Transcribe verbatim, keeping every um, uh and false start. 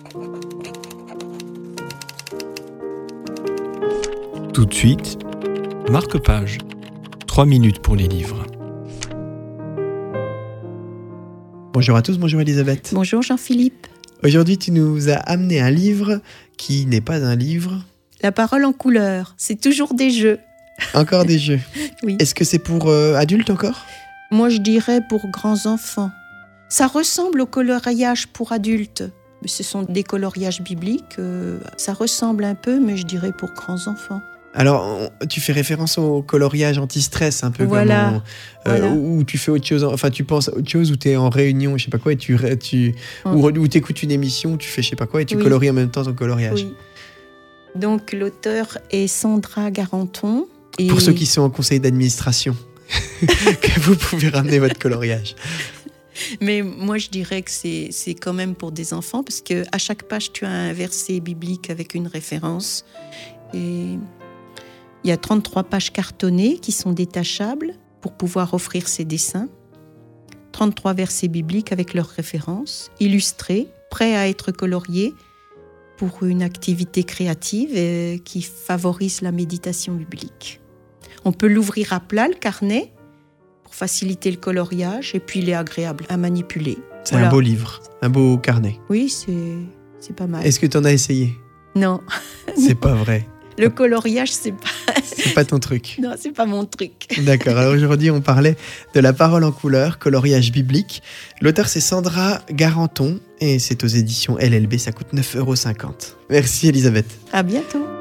Tout de suite, marque-page. Trois minutes pour les livres. Bonjour à tous, bonjour Elisabeth. Bonjour Jean-Philippe. Aujourd'hui, tu nous as amené un livre qui n'est pas un livre. La parole en couleur, c'est toujours des jeux. Encore des jeux. Oui. Est-ce que c'est pour euh, adultes encore ? Moi, je dirais pour grands enfants. Ça ressemble au coloriage pour adultes. Mais ce sont des coloriages bibliques. euh, ça ressemble un peu, mais je dirais pour grands enfants. Alors, on- tu fais référence au coloriage anti-stress, un peu Voilà, comme on- euh, voilà. où tu fais autre chose, enfin tu penses à autre chose, où tu es en réunion, je sais pas quoi, et tu, ré- tu Mm. ou où tu écoutes une émission, tu fais je sais pas quoi, et tu Oui. colories en même temps ton coloriage. Oui. Donc, l'auteur est Sandra Garanton. Et Pour ceux qui sont en conseil d'administration, que vous pouvez ramener votre coloriage. Mais moi, je dirais que c'est, c'est quand même pour des enfants, parce qu'à chaque page, tu as un verset biblique avec une référence. Et il y a trente-trois pages cartonnées qui sont détachables pour pouvoir offrir ces dessins. trente-trois versets bibliques avec leurs références, illustrés, prêts à être coloriés pour une activité créative euh, qui favorise la méditation biblique. On peut l'ouvrir à plat, le carnet, pour faciliter le coloriage, et puis il est agréable à manipuler. C'est Voilà. un beau livre, un beau carnet. Oui, c'est, c'est pas mal. Est-ce que tu en as essayé ? Non, C'est pas vrai. le coloriage, c'est pas, C'est pas ton truc. non, c'est pas mon truc. D'accord, alors aujourd'hui on parlait de la parole en couleur, coloriage biblique. L'auteur c'est Sandra Garanton et c'est aux éditions L L B, ça coûte neuf euros cinquante. Merci Elisabeth. À bientôt.